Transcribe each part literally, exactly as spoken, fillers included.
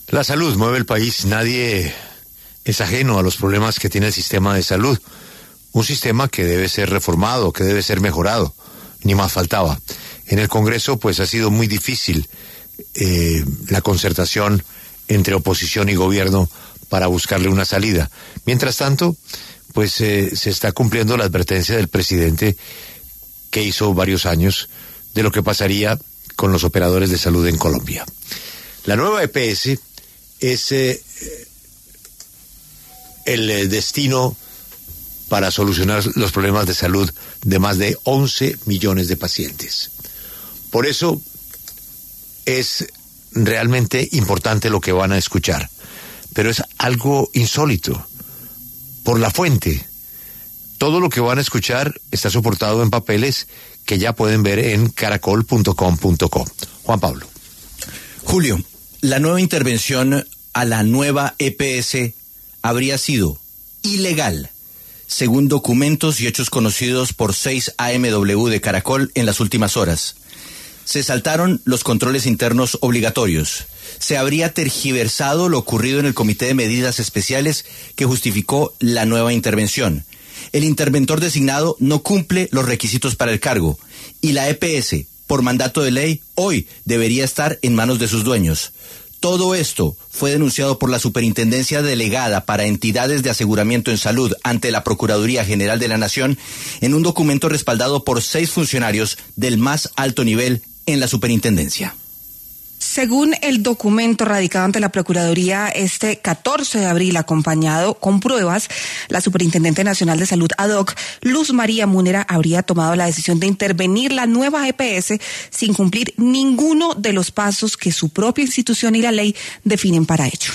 La salud mueve el país, nadie es ajeno a los problemas que tiene el sistema de salud. Un sistema que debe ser reformado, que debe ser mejorado, ni más faltaba. En el Congreso, pues ha sido muy difícil eh, la concertación entre oposición y gobierno para buscarle una salida. Mientras tanto, pues eh, se está cumpliendo la advertencia del presidente que hizo varios años de lo que pasaría con los operadores de salud en Colombia. La nueva E P S es eh, el eh, destino para solucionar los problemas de salud de más de once millones de pacientes. Por eso es realmente importante lo que van a escuchar, pero es algo insólito, por la fuente. Todo lo que van a escuchar está soportado en papeles que ya pueden ver en caracol punto com punto co. Juan Pablo. Julio, la nueva intervención a la nueva E P S habría sido ilegal, según documentos y hechos conocidos por seis A M W de Caracol en las últimas horas. Se saltaron los controles internos obligatorios. Se habría tergiversado lo ocurrido en el Comité de Medidas Especiales que justificó la nueva intervención. El interventor designado no cumple los requisitos para el cargo y la E P S, por mandato de ley, hoy debería estar en manos de sus dueños. Todo esto fue denunciado por la Superintendencia Delegada para Entidades de Aseguramiento en Salud ante la Procuraduría General de la Nación en un documento respaldado por seis funcionarios del más alto nivel en la superintendencia. Según el documento radicado ante la Procuraduría este catorce de abril, acompañado con pruebas, la Superintendente Nacional de Salud ad hoc, Luz María Múnera, habría tomado la decisión de intervenir la nueva E P S sin cumplir ninguno de los pasos que su propia institución y la ley definen para ello.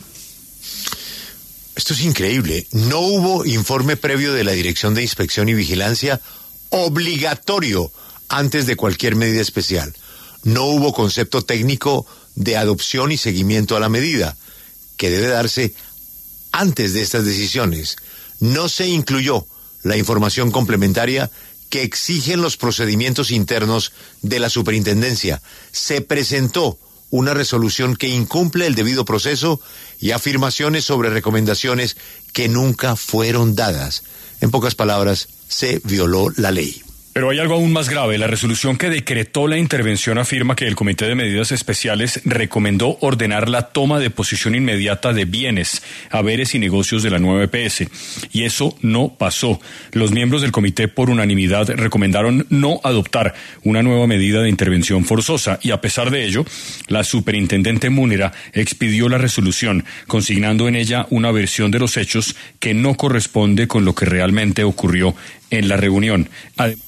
Esto es increíble. No hubo informe previo de la Dirección de Inspección y Vigilancia obligatorio antes de cualquier medida especial. No hubo concepto técnico de adopción y seguimiento a la medida, que debe darse antes de estas decisiones. No se incluyó la información complementaria que exigen los procedimientos internos de la superintendencia. Se presentó una resolución que incumple el debido proceso y afirmaciones sobre recomendaciones que nunca fueron dadas. En pocas palabras, se violó la ley. Pero hay algo aún más grave. La resolución que decretó la intervención afirma que el Comité de Medidas Especiales recomendó ordenar la toma de posesión inmediata de bienes, haberes y negocios de la nueva E P S. Y eso no pasó. Los miembros del comité por unanimidad recomendaron no adoptar una nueva medida de intervención forzosa y a pesar de ello, la superintendente Múnera expidió la resolución, consignando en ella una versión de los hechos que no corresponde con lo que realmente ocurrió en la reunión. Además,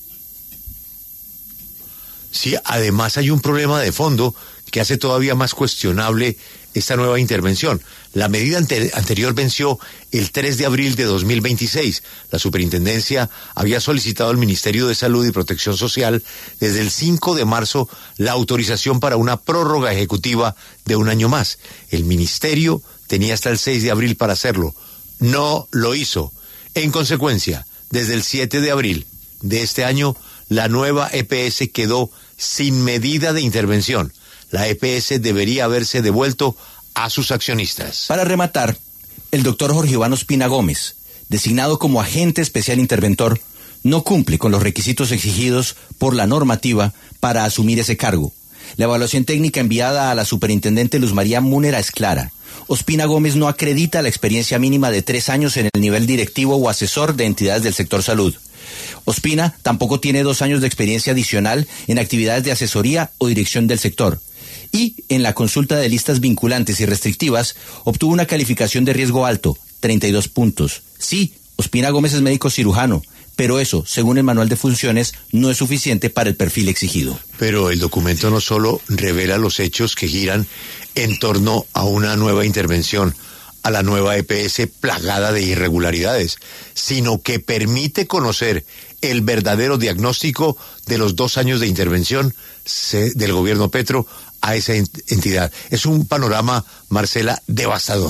Sí, además hay un problema de fondo que hace todavía más cuestionable esta nueva intervención. La medida ante- anterior venció el tres de abril de dos mil veintiséis. La superintendencia había solicitado al Ministerio de Salud y Protección Social desde el cinco de marzo la autorización para una prórroga ejecutiva de un año más. El ministerio tenía hasta el seis de abril para hacerlo. No lo hizo. En consecuencia, desde el siete de abril de este año, la nueva E P S quedó sin medida de intervención. La E P S debería haberse devuelto a sus accionistas. Para rematar, el doctor Jorge Iván Ospina Gómez, designado como agente especial interventor, no cumple con los requisitos exigidos por la normativa para asumir ese cargo. La evaluación técnica enviada a la superintendente Luz María Múnera es clara. Ospina Gómez no acredita la experiencia mínima de tres años en el nivel directivo o asesor de entidades del sector salud. Ospina tampoco tiene dos años de experiencia adicional en actividades de asesoría o dirección del sector. Y en la consulta de listas vinculantes y restrictivas obtuvo una calificación de riesgo alto, treinta y dos puntos. Sí, Ospina Gómez es médico cirujano, pero eso, según el manual de funciones, no es suficiente para el perfil exigido. Pero el documento no solo revela los hechos que giran en torno a una nueva intervención, a la nueva E P S plagada de irregularidades, sino que permite conocer el verdadero diagnóstico de los dos años de intervención del gobierno Petro a esa entidad. Es un panorama, Marcela, devastador. Sí.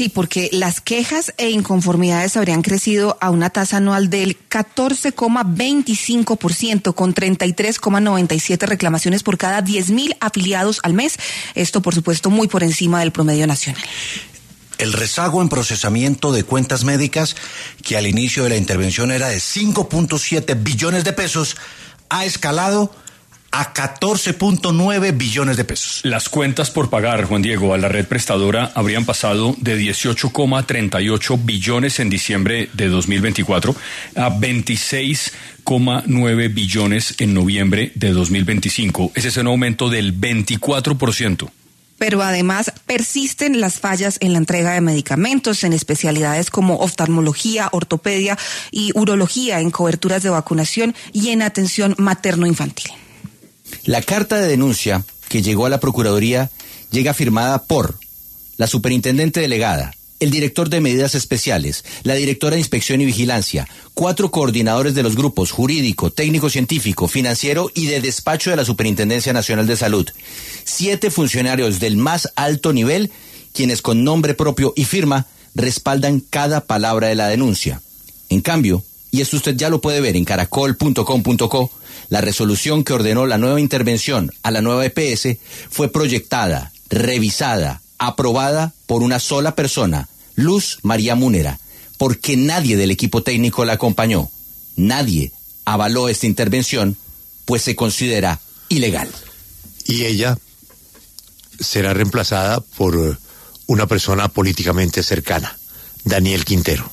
Sí, porque las quejas e inconformidades habrían crecido a una tasa anual del catorce coma veinticinco por ciento, con treinta y tres coma noventa y siete reclamaciones por cada diez mil afiliados al mes. Esto, por supuesto, muy por encima del promedio nacional. El rezago en procesamiento de cuentas médicas, que al inicio de la intervención era de cinco punto siete billones de pesos, ha escalado a catorce punto nueve billones de pesos. Las cuentas por pagar, Juan Diego, a la red prestadora habrían pasado de dieciocho coma treinta y ocho billones en diciembre de dos mil veinticuatro a veintiséis coma nueve billones en noviembre de dos mil veinticinco. Ese es un aumento del veinticuatro por ciento. Pero además persisten las fallas en la entrega de medicamentos en especialidades como oftalmología, ortopedia y urología, en coberturas de vacunación y en atención materno-infantil. La carta de denuncia que llegó a la Procuraduría llega firmada por la superintendente delegada, el director de medidas especiales, la directora de inspección y vigilancia, cuatro coordinadores de los grupos jurídico, técnico científico, financiero y de despacho de la Superintendencia Nacional de Salud, siete funcionarios del más alto nivel, quienes con nombre propio y firma respaldan cada palabra de la denuncia. En cambio, y esto usted ya lo puede ver en caracol punto com punto co, la resolución que ordenó la nueva intervención a la nueva E P S fue proyectada, revisada, aprobada por una sola persona, Luz María Múnera, porque nadie del equipo técnico la acompañó. Nadie avaló esta intervención, pues se considera ilegal. Y ella será reemplazada por una persona políticamente cercana, Daniel Quintero.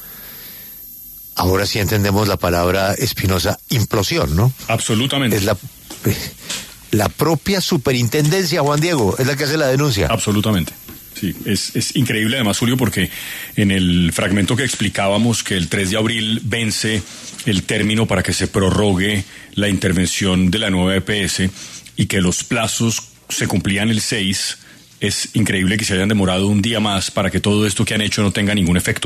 Ahora sí entendemos la palabra, Espinosa, implosión, ¿no? Absolutamente. Es la, la propia superintendencia, Juan Diego, es la que hace la denuncia. Absolutamente. Sí, es, es increíble además, Julio, porque en el fragmento que explicábamos que el tres de abril vence el término para que se prorrogue la intervención de la nueva E P S y que los plazos se cumplían el seis, es increíble que se hayan demorado un día más para que todo esto que han hecho no tenga ningún efecto.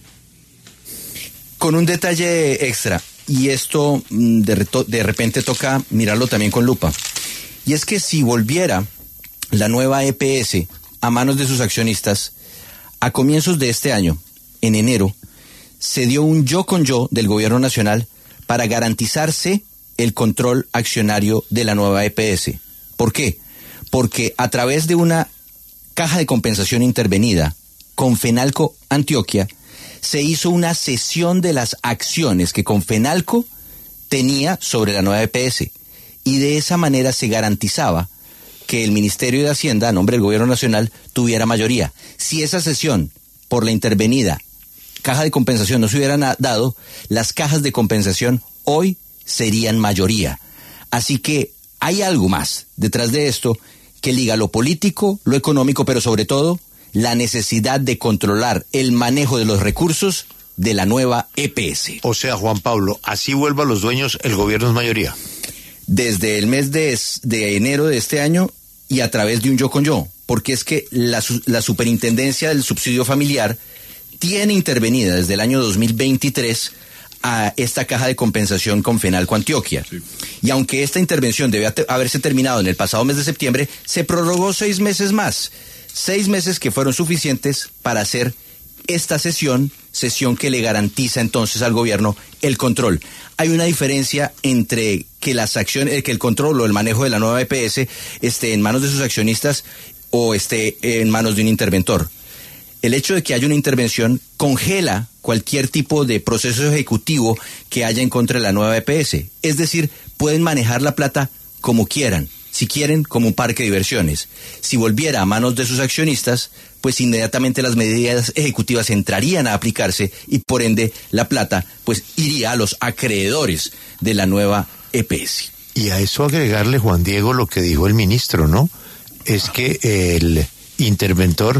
Con un detalle extra, y esto de, reto, de repente toca mirarlo también con lupa, y es que si volviera la nueva E P S a manos de sus accionistas, a comienzos de este año, en enero, se dio un yo con yo del gobierno nacional para garantizarse el control accionario de la nueva E P S. ¿Por qué? Porque a través de una caja de compensación intervenida con Confenalco Antioquia, se hizo una cesión de las acciones que Confenalco tenía sobre la nueva E P S, y de esa manera se garantizaba que el Ministerio de Hacienda, a nombre del Gobierno Nacional, tuviera mayoría. Si esa cesión por la intervenida caja de compensación no se hubieran dado, las cajas de compensación hoy serían mayoría. Así que hay algo más detrás de esto que liga lo político, lo económico, pero sobre todo la necesidad de controlar el manejo de los recursos de la nueva E P S. O sea, Juan Pablo, así vuelva a los dueños, el gobierno es mayoría. Desde el mes de, de enero de este año y a través de un yo con yo, porque es que la, la superintendencia del subsidio familiar tiene intervenida desde el año dos mil veintitrés a esta caja de compensación Confenalco Antioquia. Sí. Y aunque esta intervención debe haberse terminado en el pasado mes de septiembre, se prorrogó seis meses más. Seis meses que fueron suficientes para hacer esta sesión, sesión que le garantiza entonces al gobierno el control. Hay una diferencia entre que las acciones, que el control o el manejo de la nueva E P S esté en manos de sus accionistas o esté en manos de un interventor. El hecho de que haya una intervención congela cualquier tipo de proceso ejecutivo que haya en contra de la nueva E P S. Es decir, pueden manejar la plata como quieran. Si quieren, como un parque de diversiones. Si volviera a manos de sus accionistas, pues inmediatamente las medidas ejecutivas entrarían a aplicarse y por ende la plata pues iría a los acreedores de la nueva E P S. Y a eso agregarle, Juan Diego, lo que dijo el ministro, ¿no? Es que el interventor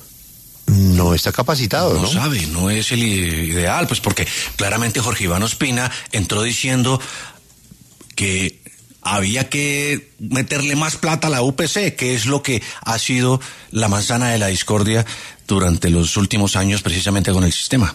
no está capacitado, ¿no? No sabe, no es el ideal, pues porque claramente Jorge Iván Ospina entró diciendo que había que meterle más plata a la U P C, que es lo que ha sido la manzana de la discordia durante los últimos años precisamente con el sistema.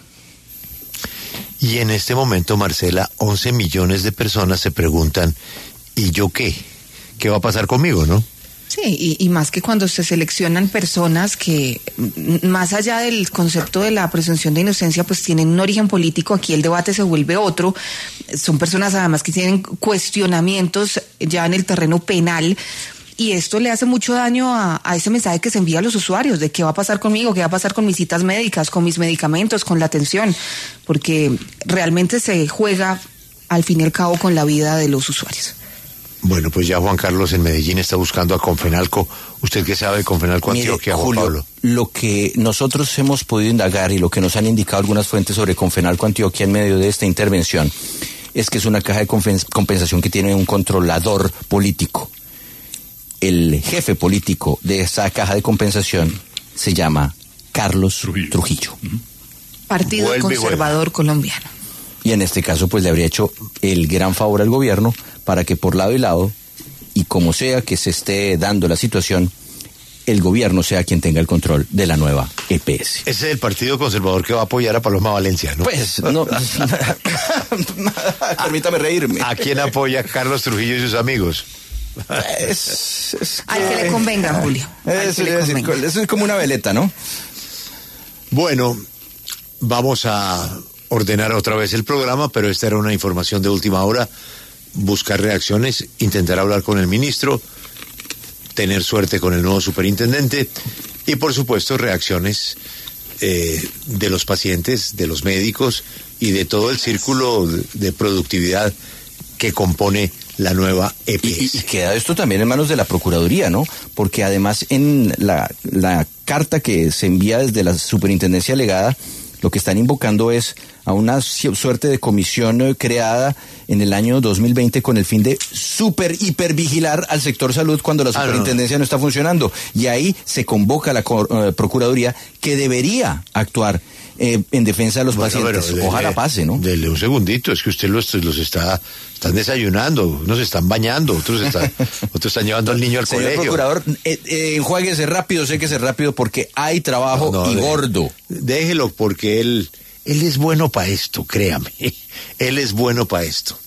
Y en este momento, Marcela, once millones de personas se preguntan, ¿y yo qué? ¿Qué va a pasar conmigo, no? Sí, y, y más que cuando se seleccionan personas que, más allá del concepto de la presunción de inocencia, pues tienen un origen político, aquí el debate se vuelve otro. Son personas además que tienen cuestionamientos ya en el terreno penal, y esto le hace mucho daño a, a ese mensaje que se envía a los usuarios de qué va a pasar conmigo, qué va a pasar con mis citas médicas, con mis medicamentos, con la atención, porque realmente se juega al fin y al cabo con la vida de los usuarios. Bueno, pues ya Juan Carlos en Medellín está buscando a Confenalco. ¿Usted qué sabe de Confenalco Antioquia, Juan Julio, Pablo? Lo que nosotros hemos podido indagar y lo que nos han indicado algunas fuentes sobre Confenalco Antioquia en medio de esta intervención es que es una caja de compensación que tiene un controlador político. El jefe político de esa caja de compensación se llama Carlos Trujillo. Trujillo. Partido Vuelve, Conservador vuelve. Colombiano. Y en este caso, pues le habría hecho el gran favor al gobierno para que por lado y lado, y como sea que se esté dando la situación, el gobierno sea quien tenga el control de la nueva E P S. Ese es el Partido Conservador que va a apoyar a Paloma Valencia, ¿no? Pues, no. Permítame reírme. ¿A quién apoya Carlos Trujillo y sus amigos? Es, es que... Al que le convenga, Julio. Al Es, que le es, convenga. es como una veleta, ¿no? Bueno, vamos a ordenar otra vez el programa, pero esta era una información de última hora. Buscar reacciones, intentar hablar con el ministro, tener suerte con el nuevo superintendente y, por supuesto, reacciones eh, de los pacientes, de los médicos y de todo el círculo de productividad que compone la nueva E P S. Y, y queda esto también en manos de la Procuraduría, ¿no? Porque además en la, la carta que se envía desde la Superintendencia Delegada, lo que están invocando es a una suerte de comisión creada en el año dos mil veinte con el fin de super hipervigilar al sector salud cuando la superintendencia ah, no. no está funcionando. Y ahí se convoca a la uh, Procuraduría que debería actuar eh, en defensa de los bueno, pacientes. Pero, Ojalá dele, pase, ¿no? Dele un segundito, es que usted los, los está están desayunando, unos están bañando, otros están, otros están llevando al niño al Señor colegio. Procurador, eh, eh, enjuáguese rápido, sé que es rápido porque hay trabajo no, no, y de, gordo. Déjelo porque él... Él es bueno para esto, créame. Él es bueno para esto.